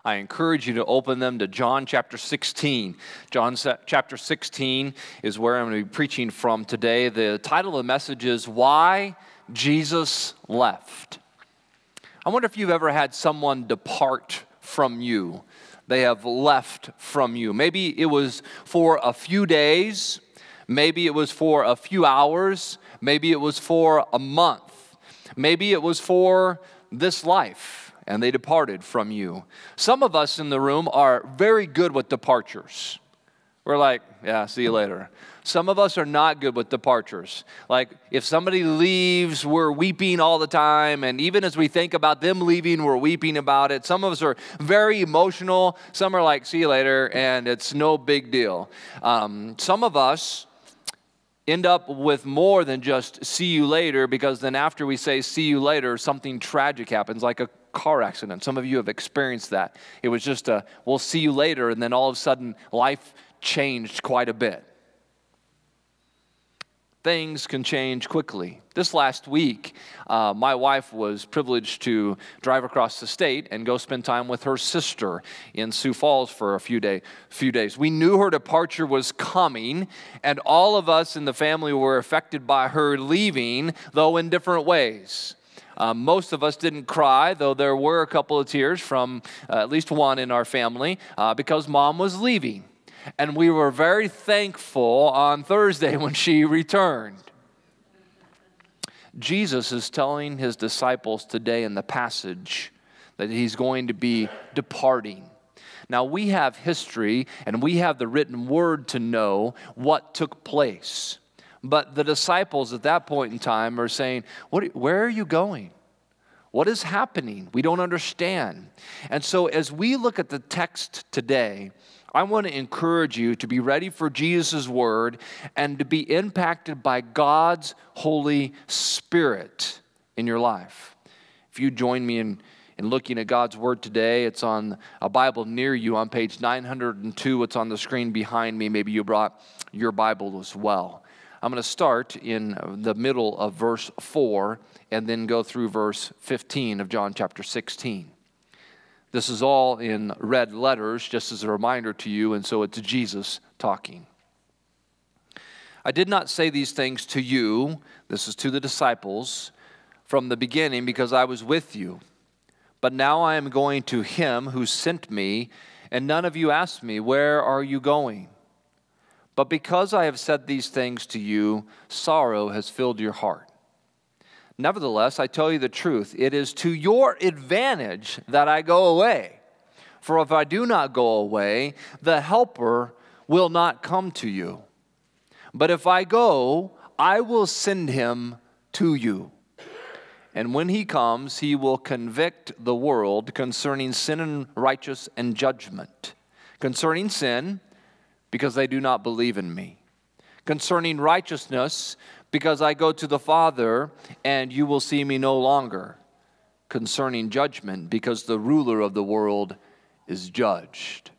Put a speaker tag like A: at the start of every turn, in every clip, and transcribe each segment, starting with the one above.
A: I encourage you to open them to John chapter 16. John chapter 16 is where I'm going to be preaching from today. The title of the message is Why Jesus Left. I wonder if you've ever had someone depart from you. They have left from you. Maybe it was for a few days. Maybe it was for a few hours. Maybe it was for a month. Maybe it was for this life, and they departed from you. Some of us in the room are very good with departures. We're like, yeah, see you later. Some of us are not good with departures. Like, if somebody leaves, we're weeping all the time, and even as we think about them leaving, we're weeping about it. Some of us are very emotional. Some are like, see you later, and it's no big deal. Some of us end up with more than just see you later, because then after we say see you later, something tragic happens, like a car accident. Some of you have experienced that. It was just we'll see you later, and then all of a sudden life changed quite a bit. Things can change quickly. This last week, my wife was privileged to drive across the state and go spend time with her sister in Sioux Falls for a few days. We knew her departure was coming, and all of us in the family were affected by her leaving, though in different ways. Most of us didn't cry, though there were a couple of tears from at least one in our family because Mom was leaving. And we were very thankful on Thursday when she returned. Jesus is telling his disciples today in the passage that he's going to be departing. Now, we have history and we have the written word to know what took place. But the disciples at that point in time are saying, where are you going? What is happening? We don't understand. And so as we look at the text today, I want to encourage you to be ready for Jesus' word and to be impacted by God's Holy Spirit in your life. If you join me in looking at God's word today, it's on a Bible near you on page 902. It's on the screen behind me. Maybe you brought your Bible as well. I'm going to start in the middle of verse 4 and then go through verse 15 of John chapter 16. This is all in red letters, just as a reminder to you, and so it's Jesus talking. I did not say these things to you, this is to the disciples, from the beginning because I was with you. But now I am going to him who sent me, and none of you asked me, where are you going? But because I have said these things to you, sorrow has filled your heart. Nevertheless, I tell you the truth, it is to your advantage that I go away. For if I do not go away, the Helper will not come to you. But if I go, I will send him to you. And when he comes, he will convict the world concerning sin and righteousness and judgment. Concerning sin, because they do not believe in me. Concerning righteousness, because I go to the Father, and you will see me no longer. Concerning judgment, because the ruler of the world is judged.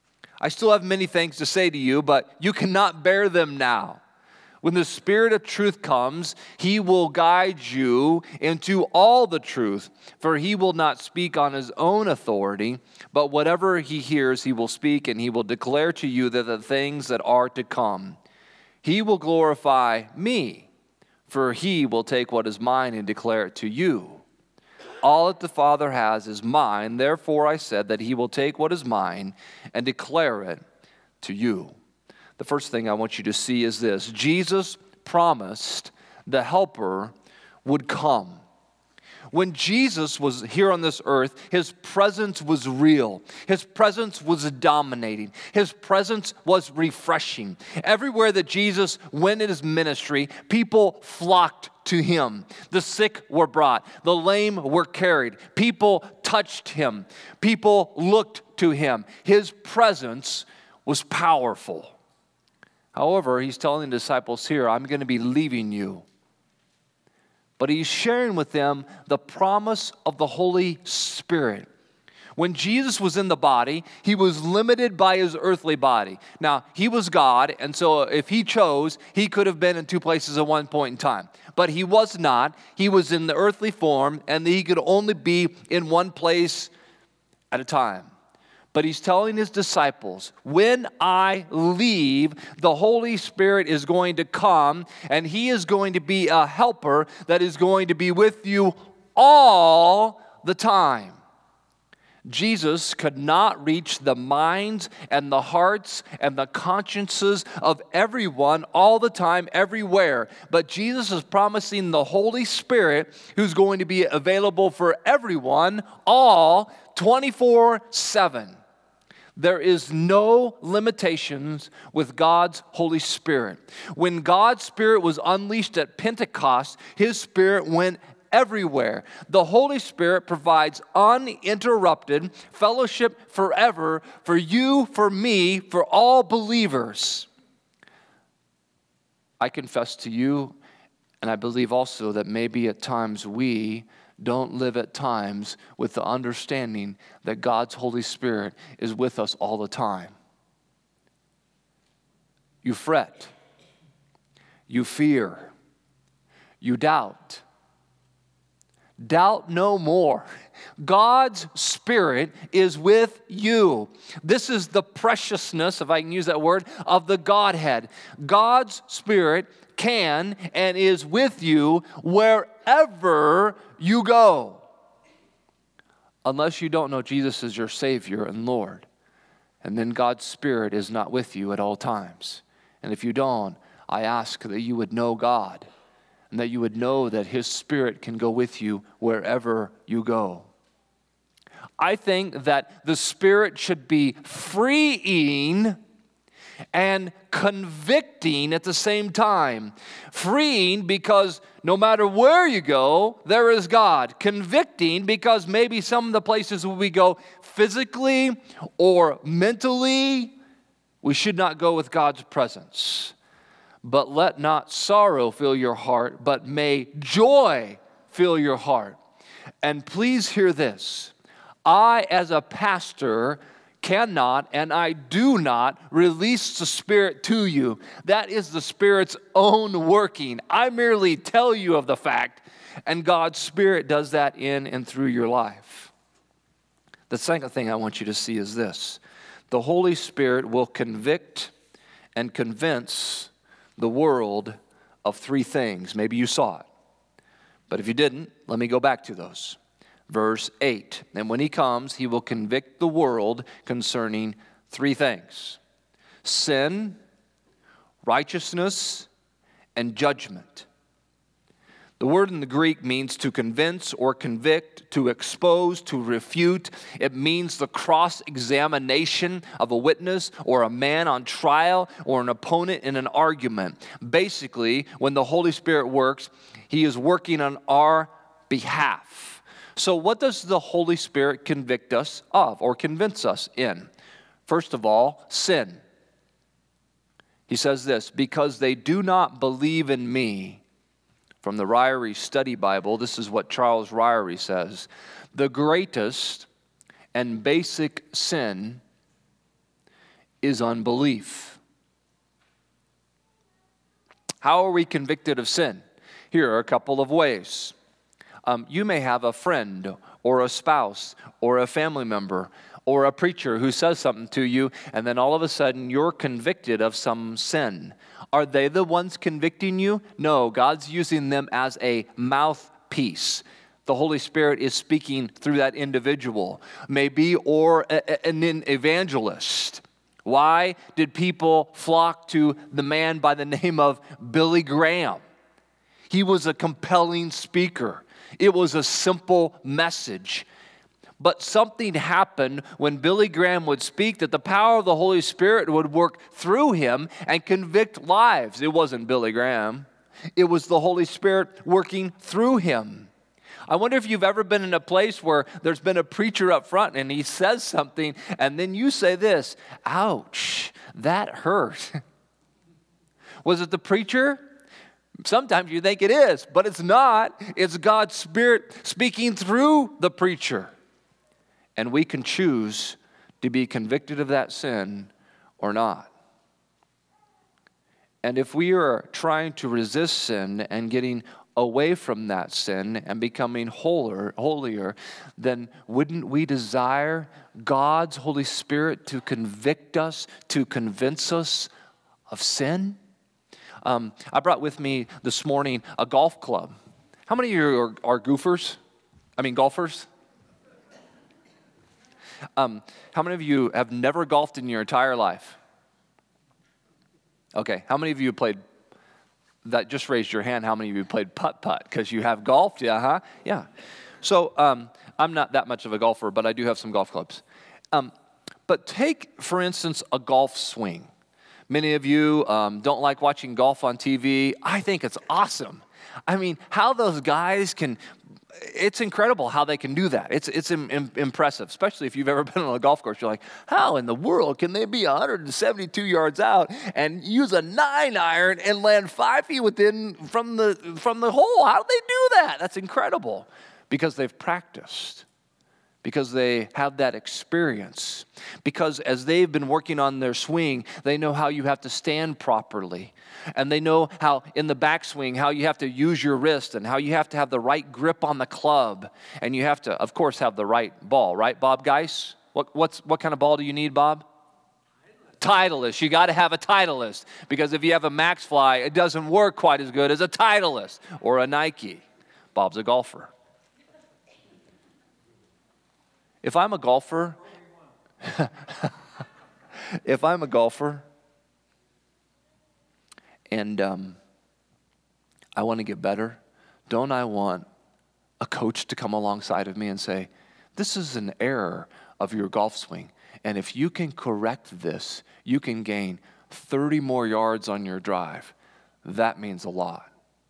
A: I still have many things to say to you, but you cannot bear them now. When the Spirit of truth comes, he will guide you into all the truth, for he will not speak on his own authority, but whatever he hears he will speak, and he will declare to you the things that are to come. He will glorify me, for he will take what is mine and declare it to you. All that the Father has is mine, therefore I said that he will take what is mine and declare it to you. The first thing I want you to see is this. Jesus promised the Helper would come. When Jesus was here on this earth, his presence was real. His presence was dominating. His presence was refreshing. Everywhere that Jesus went in his ministry, people flocked to him. The sick were brought. The lame were carried. People touched him. People looked to him. His presence was powerful. However, he's telling the disciples here, I'm going to be leaving you. But he's sharing with them the promise of the Holy Spirit. When Jesus was in the body, he was limited by his earthly body. Now, he was God, and so if he chose, he could have been in two places at one point in time. But he was not. He was in the earthly form, and he could only be in one place at a time. But he's telling his disciples, when I leave, the Holy Spirit is going to come, and he is going to be a helper that is going to be with you all the time. Jesus could not reach the minds and the hearts and the consciences of everyone all the time, everywhere. But Jesus is promising the Holy Spirit who's going to be available for everyone, all 24/7. There is no limitations with God's Holy Spirit. When God's Spirit was unleashed at Pentecost, His Spirit went everywhere. The Holy Spirit provides uninterrupted fellowship forever for you, for me, for all believers. I confess to you, and I believe also that maybe at times we don't live at times with the understanding that God's Holy Spirit is with us all the time. You fret, you fear, you doubt. Doubt no more. God's Spirit is with you. This is the preciousness, if I can use that word, of the Godhead. God's Spirit can and is with you wherever you go. Unless you don't know Jesus as your Savior and Lord. And then God's Spirit is not with you at all times. And if you don't, I ask that you would know God and that you would know that His Spirit can go with you wherever you go. I think that the Spirit should be freeing and convicting at the same time. Freeing because no matter where you go, there is God. Convicting because maybe some of the places where we go physically or mentally, we should not go with God's presence. But let not sorrow fill your heart, but may joy fill your heart. And please hear this. I, as a pastor, cannot and I do not release the Spirit to you. That is the Spirit's own working. I merely tell you of the fact, and God's Spirit does that in and through your life. The second thing I want you to see is this. The Holy Spirit will convict and convince the world of three things. Maybe you saw it. But if you didn't, let me go back to those. Verse 8, and when He comes, He will convict the world concerning three things: sin, righteousness, and judgment. The word in the Greek means to convince or convict, to expose, to refute. It means the cross-examination of a witness or a man on trial or an opponent in an argument. Basically, when the Holy Spirit works, He is working on our behalf. So what does the Holy Spirit convict us of or convince us in? First of all, sin. He says this, because they do not believe in me. From the Ryrie Study Bible, this is what Charles Ryrie says. The greatest and basic sin is unbelief. How are we convicted of sin? Here are a couple of ways. You may have a friend or a spouse or a family member or a preacher who says something to you, and then all of a sudden you're convicted of some sin. Are they the ones convicting you? No, God's using them as a mouthpiece. The Holy Spirit is speaking through that individual, maybe, or an evangelist. Why did people flock to the man by the name of Billy Graham? He was a compelling speaker. It was a simple message. But something happened when Billy Graham would speak that the power of the Holy Spirit would work through him and convict lives. It wasn't Billy Graham. It was the Holy Spirit working through him. I wonder if you've ever been in a place where there's been a preacher up front and he says something and then you say this, ouch, that hurt. Was it the preacher? Sometimes you think it is, but it's not. It's God's Spirit speaking through the preacher. And we can choose to be convicted of that sin or not. And if we are trying to resist sin and getting away from that sin and becoming holier, then wouldn't we desire God's Holy Spirit to convict us, to convince us of sin? I brought with me this morning a golf club. How many of you are golfers? How many of you have never golfed in your entire life? Okay, how many of you played, that just raised your hand, how many of you played putt-putt? Because you have golfed, yeah, huh? Yeah. So I'm not that much of a golfer, but I do have some golf clubs. But take, for instance, a golf swing. Many of you don't like watching golf on TV. I think it's awesome. I mean, how those guys can, it's incredible how they can do that. It's impressive, especially if you've ever been on a golf course. You're like, how in the world can they be 172 yards out and use a 9-iron and land 5 feet from the hole? How do they do that? That's incredible, because they've practiced, because they have that experience, because as they've been working on their swing, they know how you have to stand properly. And they know how in the backswing, how you have to use your wrist and how you have to have the right grip on the club. And you have to, of course, have the right ball, right, Bob Geis? What kind of ball do you need, Bob? Titleist. You got to have a Titleist, because if you have a Maxfly, it doesn't work quite as good as a Titleist or a Nike. Bob's a golfer. If I'm a golfer, and I want to get better, don't I want a coach to come alongside of me and say, this is an error of your golf swing, and if you can correct this, you can gain 30 more yards on your drive. That means a lot.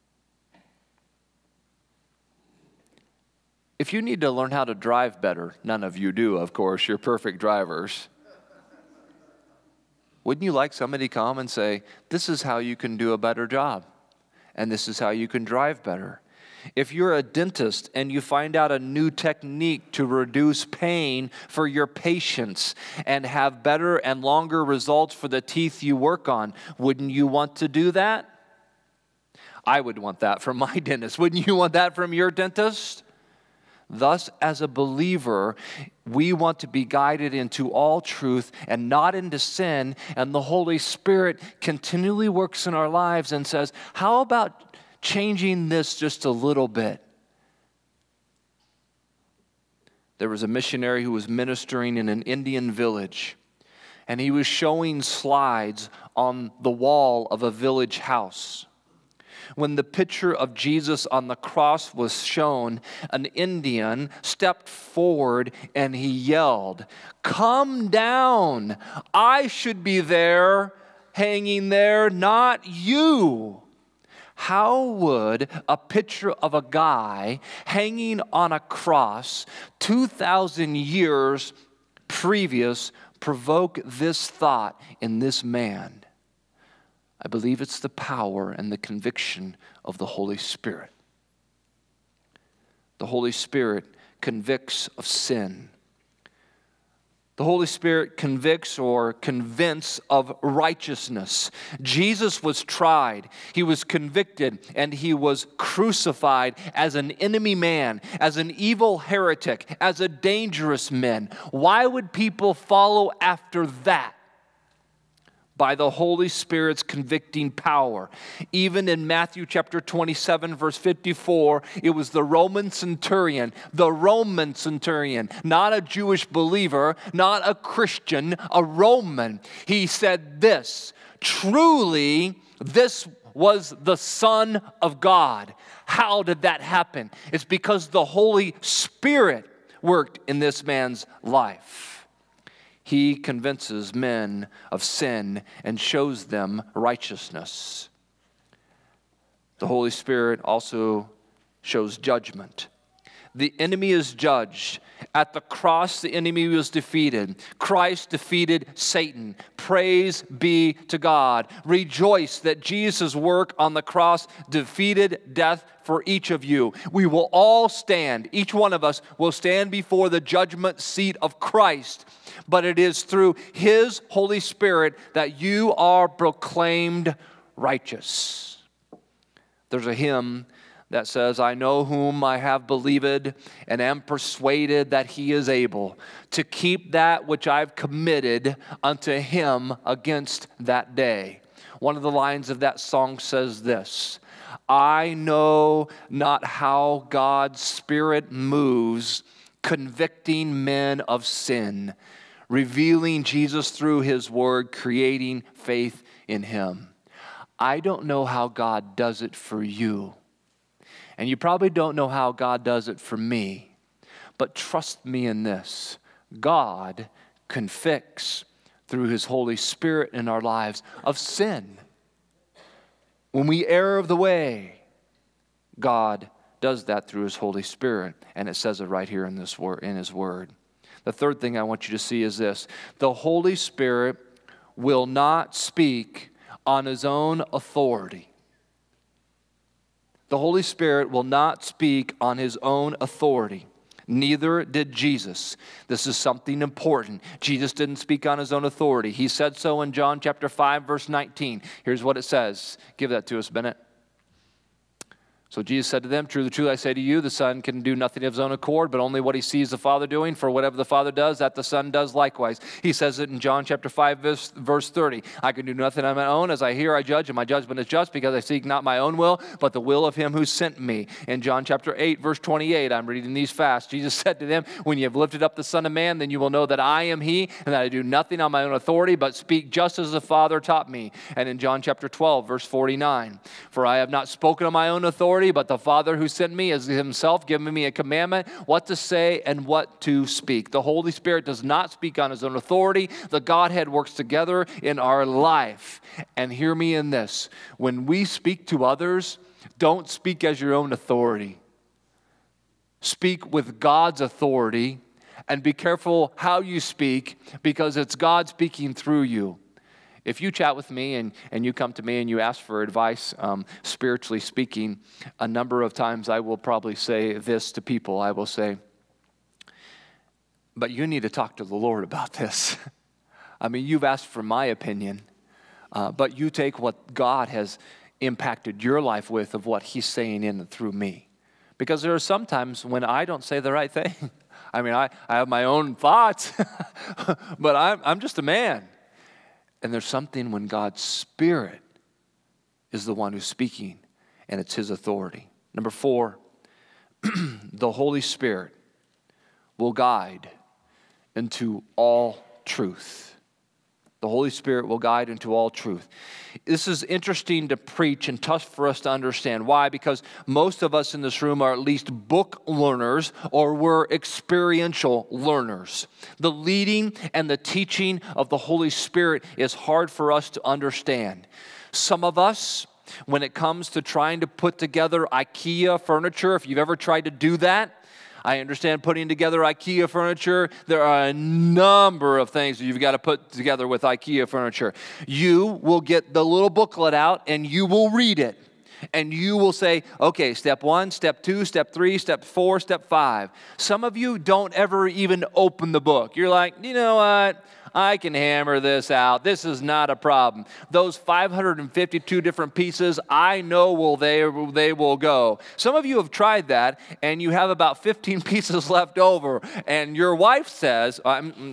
A: If you need to learn how to drive better, none of you do, of course, you're perfect drivers. Wouldn't you like somebody to come and say, this is how you can do a better job, and this is how you can drive better? If you're a dentist and you find out a new technique to reduce pain for your patients and have better and longer results for the teeth you work on, wouldn't you want to do that? I would want that from my dentist. Wouldn't you want that from your dentist? Thus, as a believer, we want to be guided into all truth and not into sin, and the Holy Spirit continually works in our lives and says, how about changing this just a little bit? There was a missionary who was ministering in an Indian village, and he was showing slides on the wall of a village house. When the picture of Jesus on the cross was shown, an Indian stepped forward and he yelled, "Come down! I should be there, hanging there, not you." How would a picture of a guy hanging on a cross 2,000 years previous provoke this thought in this man? I believe it's the power and the conviction of the Holy Spirit. The Holy Spirit convicts of sin. The Holy Spirit convicts or convinces of righteousness. Jesus was tried, he was convicted, and he was crucified as an enemy man, as an evil heretic, as a dangerous man. Why would people follow after that? By the Holy Spirit's convicting power. Even in Matthew chapter 27, verse 54, it was the Roman centurion, not a Jewish believer, not a Christian, a Roman. He said this, "Truly, this was the Son of God." How did that happen? It's because the Holy Spirit worked in this man's life. He convinces men of sin and shows them righteousness. The Holy Spirit also shows judgment. The enemy is judged. At the cross, the enemy was defeated. Christ defeated Satan. Praise be to God. Rejoice that Jesus' work on the cross defeated death for each of you. We will all stand, each one of us will stand before the judgment seat of Christ. But it is through His Holy Spirit that you are proclaimed righteous. There's a hymn that says, I know whom I have believed, and am persuaded that he is able to keep that which I've committed unto him against that day. One of the lines of that song says this, I know not how God's Spirit moves, convicting men of sin, revealing Jesus through his word, creating faith in him. I don't know how God does it for you. And you probably don't know how God does it for me. But trust me in this. God convicts through his Holy Spirit in our lives of sin. When we err of the way, God does that through his Holy Spirit. And it says it right here in this word, in his word. The third thing I want you to see is this. The Holy Spirit will not speak on his own authority. The Holy Spirit will not speak on his own authority. Neither did Jesus. This is something important. Jesus didn't speak on his own authority. He said so in John chapter 5, verse 19. Here's what it says. Give that to us, Bennett. So Jesus said to them, truly, truly, I say to you, the Son can do nothing of his own accord, but only what he sees the Father doing. For whatever the Father does, that the Son does likewise. He says it in John chapter 5, verse 30. I can do nothing on my own. As I hear, I judge, and my judgment is just, because I seek not my own will, but the will of him who sent me. In John chapter 8, verse 28, I'm reading these fast. Jesus said to them, when you have lifted up the Son of Man, then you will know that I am he, and that I do nothing on my own authority, but speak just as the Father taught me. And in John chapter 12, verse 49, for I have not spoken on my own authority, but the Father who sent me has himself given me a commandment what to say and what to speak. The Holy Spirit does not speak on his own authority. The Godhead works together in our life. And hear me in this. When we speak to others, don't speak as your own authority. Speak with God's authority, and be careful how you speak, because it's God speaking through you. If you chat with me and you come to me and you ask for advice, spiritually speaking, a number of times I will probably say this to people. I will say, but you need to talk to the Lord about this. I mean, you've asked for my opinion, but you take what God has impacted your life with of what he's saying in and through me. Because there are some times when I don't say the right thing. I mean, I have my own thoughts, but I'm just a man. And there's something when God's Spirit is the one who's speaking, and it's his authority. Number 4, the Holy Spirit will guide into all truth. The Holy Spirit will guide into all truth. This is interesting to preach and tough for us to understand. Why? Because most of us in this room are at least book learners, or we're experiential learners. The leading and the teaching of the Holy Spirit is hard for us to understand. Some of us, when it comes to trying to put together IKEA furniture, if you've ever tried to do that, I understand putting together IKEA furniture. There are a number of things that you've got to put together with IKEA furniture. You will get the little booklet out and you will read it. And you will say, okay, step 1, step 2, step 3, step 4, step 5. Some of you don't ever even open the book. You're like, you know what? I can hammer this out. This is not a problem. Those 552 different pieces, I know they will go. Some of you have tried that, and you have about 15 pieces left over, and your wife says,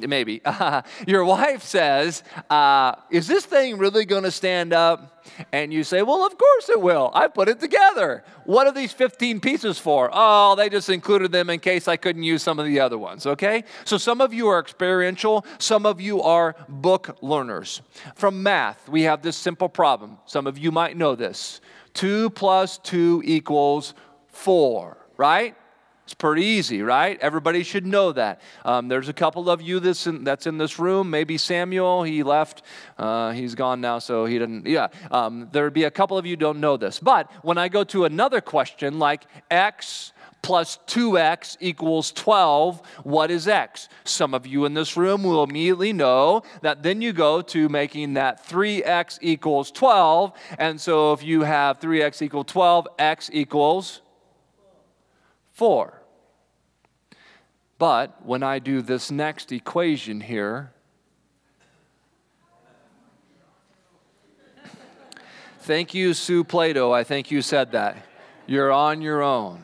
A: your wife says, is this thing really going to stand up? And you say, well, of course it will. I put it together. What are these 15 pieces for? Oh, they just included them in case I couldn't use some of the other ones, okay? So some of you are experiential. Some of you are book learners. From math, we have this simple problem. Some of you might know this. 2 + 2 = 4, right? It's pretty easy, right? Everybody should know that. There's a couple of you that's in this room. Maybe Samuel, he left. He's gone now, so he didn't. Yeah, there'd be a couple of you who don't know this. But when I go to another question like x plus 2x = 12, what is x? Some of you in this room will immediately know that then you go to making that 3x = 12. And so if you have 3x = 12, x = 4. But when I do this next equation here, thank you, Sue Plato. I think you said that. You're on your own.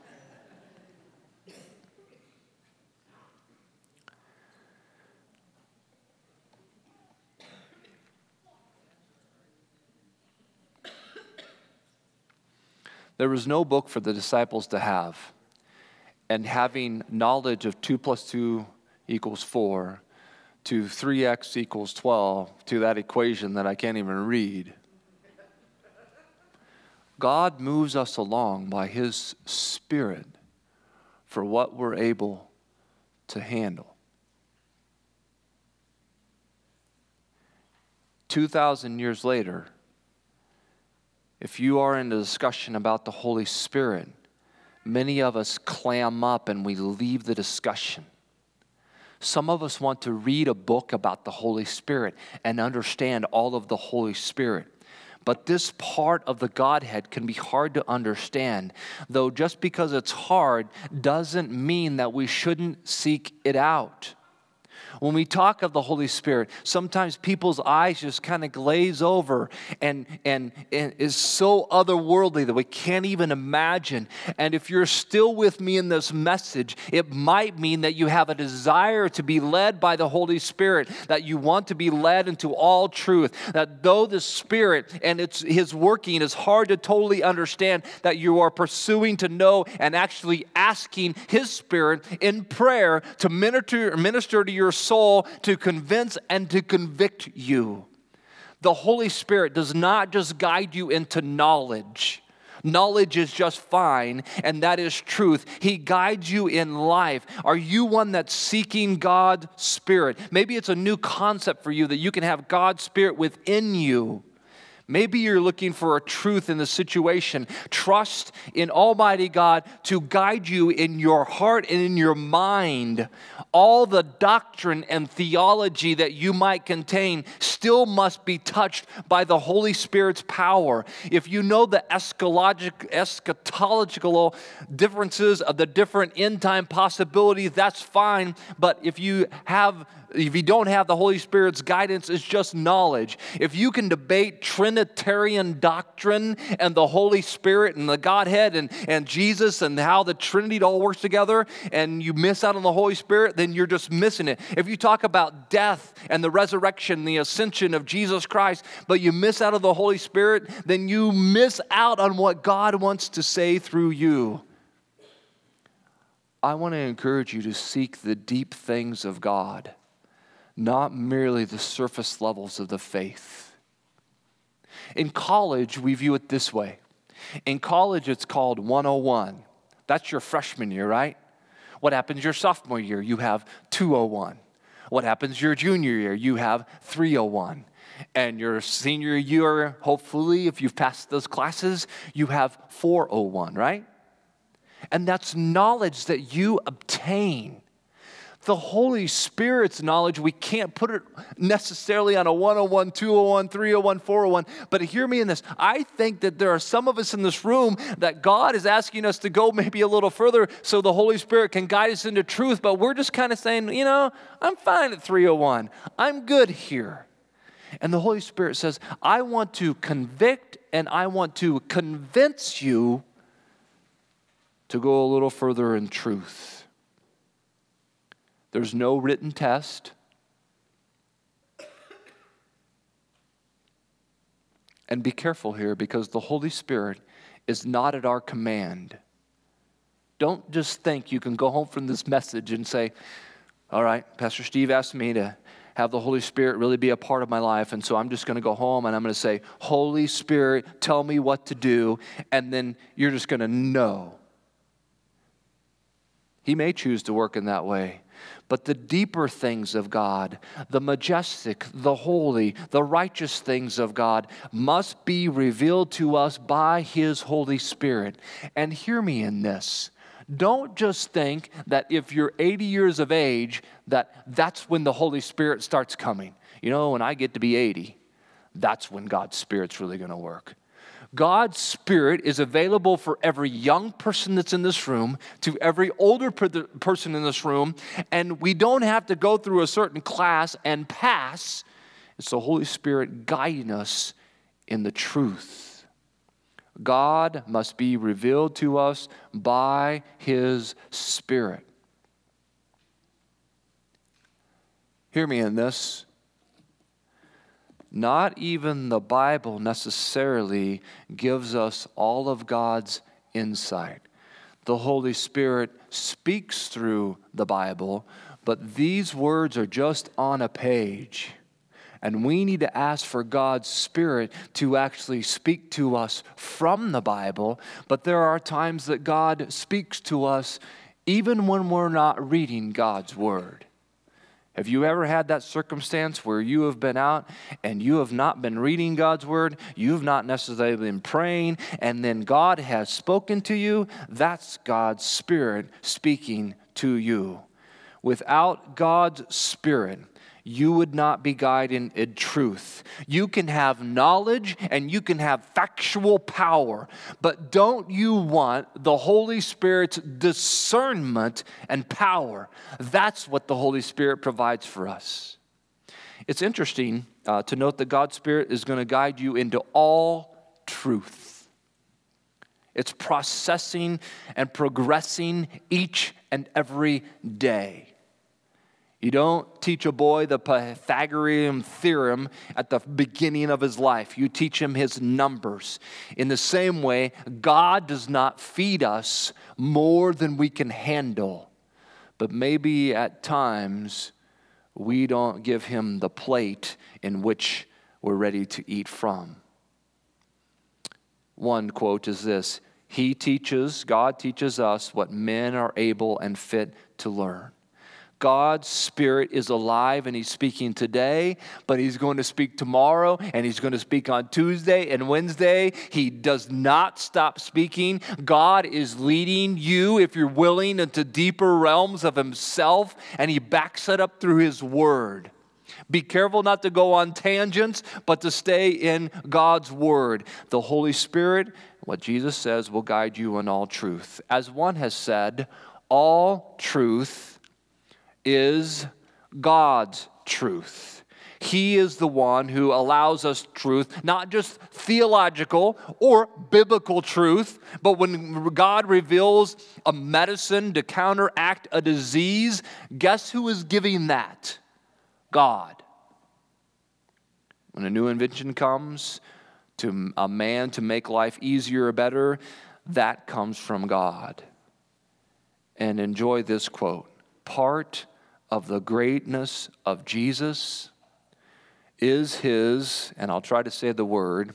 A: There was no book for the disciples to have. And having knowledge of 2 + 2 = 4, to 3x = 12, to that equation that I can't even read. God moves us along by His Spirit for what we're able to handle. 2,000 years later, if you are in a discussion about the Holy Spirit, many of us clam up and we leave the discussion. Some of us want to read a book about the Holy Spirit and understand all of the Holy Spirit. But this part of the Godhead can be hard to understand, though just because it's hard doesn't mean that we shouldn't seek it out. When we talk of the Holy Spirit, sometimes people's eyes just kind of glaze over and is so otherworldly that we can't even imagine. And if you're still with me in this message, it might mean that you have a desire to be led by the Holy Spirit, that you want to be led into all truth, that though the Spirit and His working is hard to totally understand, that you are pursuing to know and actually asking His Spirit in prayer to minister to your soul, to convince and to convict you. The Holy Spirit does not just guide you into knowledge. Knowledge is just fine, and that is truth. He guides you in life. Are you one that's seeking God's Spirit? Maybe it's a new concept for you that you can have God's Spirit within you. Maybe you're looking for a truth in the situation. Trust in Almighty God to guide you in your heart and in your mind. All the doctrine and theology that you might contain still must be touched by the Holy Spirit's power. If you know the eschatological differences of the different end-time possibilities, that's fine. But if you don't have the Holy Spirit's guidance, it's just knowledge. If you can debate Trinitarian doctrine and the Holy Spirit and the Godhead and Jesus and how the Trinity all works together, and you miss out on the Holy Spirit, then you're just missing it. If you talk about death and the resurrection, the ascension of Jesus Christ, but you miss out on the Holy Spirit, then you miss out on what God wants to say through you. I want to encourage you to seek the deep things of God, not merely the surface levels of the faith. In college, we view it this way. In college, it's called 101. That's your freshman year, right? What happens your sophomore year? You have 201. What happens your junior year? You have 301. And your senior year, hopefully, if you've passed those classes, you have 401, right? And that's knowledge that you obtain. The Holy Spirit's knowledge, we can't put it necessarily on a 101, 201, 301, 401. But hear me in this. I think that there are some of us in this room that God is asking us to go maybe a little further so the Holy Spirit can guide us into truth. But we're just kind of saying, I'm fine at 301. I'm good here. And the Holy Spirit says, I want to convict and I want to convince you to go a little further in truth. There's no written test. And be careful here, because the Holy Spirit is not at our command. Don't just think you can go home from this message and say, all right, Pastor Steve asked me to have the Holy Spirit really be a part of my life, and so I'm just going to go home and I'm going to say, Holy Spirit, tell me what to do, and then you're just going to know. He may choose to work in that way. But the deeper things of God, the majestic, the holy, the righteous things of God must be revealed to us by His Holy Spirit. And hear me in this. Don't just think that if you're 80 years of age, that's when the Holy Spirit starts coming. When I get to be 80, that's when God's Spirit's really going to work. God's Spirit is available for every young person that's in this room, to every older person in this room, and we don't have to go through a certain class and pass. It's the Holy Spirit guiding us in the truth. God must be revealed to us by His Spirit. Hear me in this. Not even the Bible necessarily gives us all of God's insight. The Holy Spirit speaks through the Bible, but these words are just on a page. And we need to ask for God's Spirit to actually speak to us from the Bible. But there are times that God speaks to us even when we're not reading God's Word. Have you ever had that circumstance where you have been out and you have not been reading God's Word, you have not necessarily been praying, and then God has spoken to you? That's God's Spirit speaking to you. Without God's Spirit, you would not be guided in truth. You can have knowledge and you can have factual power, but don't you want the Holy Spirit's discernment and power? That's what the Holy Spirit provides for us. It's interesting to note that God's Spirit is going to guide you into all truth. It's processing and progressing each and every day. You don't teach a boy the Pythagorean theorem at the beginning of his life. You teach him his numbers. In the same way, God does not feed us more than we can handle. But maybe at times, we don't give him the plate in which we're ready to eat from. One quote is this: God teaches us what men are able and fit to learn. God's Spirit is alive and He's speaking today, but He's going to speak tomorrow and He's going to speak on Tuesday and Wednesday. He does not stop speaking. God is leading you, if you're willing, into deeper realms of Himself, and He backs it up through His Word. Be careful not to go on tangents, but to stay in God's Word. The Holy Spirit, what Jesus says, will guide you in all truth. As one has said, all truth is God's truth. He is the one who allows us truth, not just theological or biblical truth, but when God reveals a medicine to counteract a disease, guess who is giving that? God. When a new invention comes to a man to make life easier or better, that comes from God. And enjoy this quote: part of the greatness of Jesus is His, and I'll try to say the word,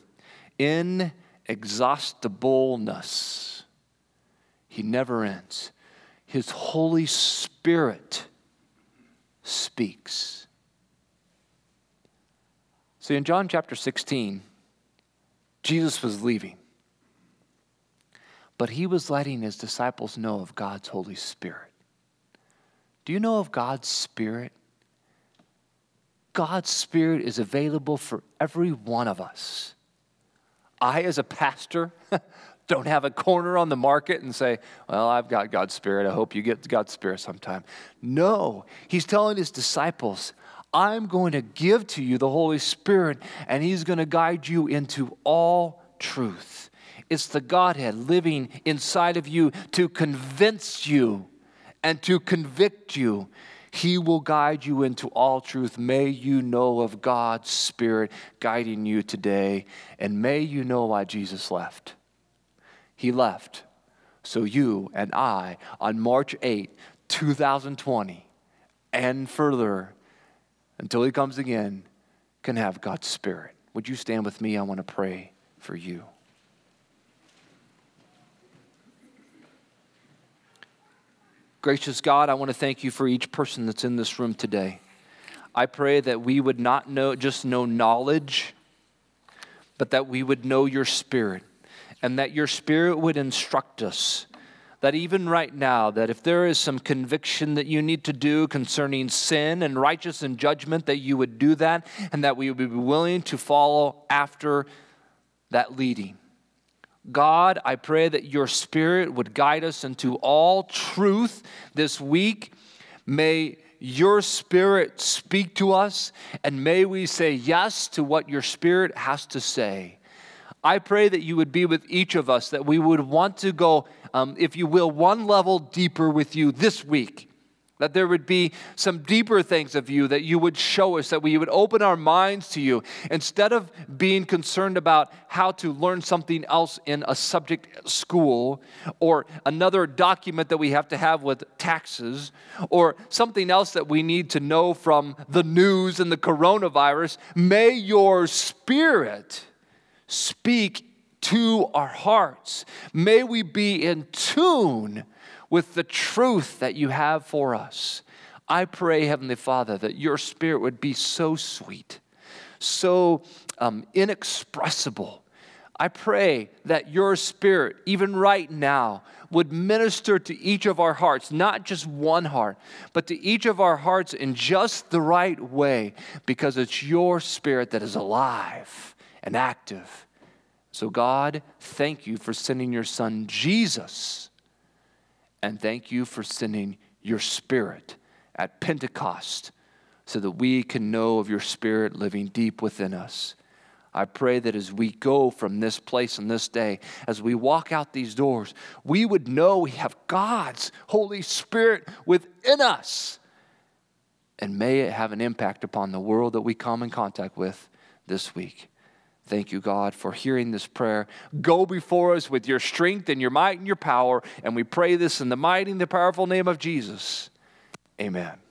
A: inexhaustibleness. He never ends. His Holy Spirit speaks. See, in John chapter 16, Jesus was leaving, but He was letting His disciples know of God's Holy Spirit. Do you know of God's Spirit? God's Spirit is available for every one of us. I, as a pastor, don't have a corner on the market and say, well, I've got God's Spirit. I hope you get God's Spirit sometime. No, He's telling His disciples, I'm going to give to you the Holy Spirit, and He's going to guide you into all truth. It's the Godhead living inside of you to convince you and to convict you. He will guide you into all truth. May you know of God's Spirit guiding you today, and may you know why Jesus left. He left so you and I, on March 8, 2020, and further, until He comes again, can have God's Spirit. Would you stand with me? I want to pray for you. Gracious God, I want to thank You for each person that's in this room today. I pray that we would not just know knowledge, but that we would know Your Spirit, and that Your Spirit would instruct us. That even right now, that if there is some conviction that You need to do concerning sin and righteousness and judgment, that You would do that, and that we would be willing to follow after that leading. God, I pray that Your Spirit would guide us into all truth this week. May Your Spirit speak to us, and may we say yes to what Your Spirit has to say. I pray that you would be with each of us, that we would want to go, if you will, one level deeper with you this week. That there would be some deeper things of you that you would show us, that we would open our minds to you. Instead of being concerned about how to learn something else in a subject at school, or another document that we have to have with taxes, or something else that we need to know from the news and the coronavirus, may your Spirit speak to our hearts. May we be in tune with the truth that you have for us. I pray, Heavenly Father, that your Spirit would be so sweet, so inexpressible. I pray that your Spirit, even right now, would minister to each of our hearts, not just one heart, but to each of our hearts in just the right way, because it's your Spirit that is alive and active. So God, thank you for sending your Son, Jesus. And thank you for sending your Spirit at Pentecost so that we can know of your Spirit living deep within us. I pray that as we go from this place and this day, as we walk out these doors, we would know we have God's Holy Spirit within us. And may it have an impact upon the world that we come in contact with this week. Thank you, God, for hearing this prayer. Go before us with your strength and your might and your power. And we pray this in the mighty and the powerful name of Jesus. Amen.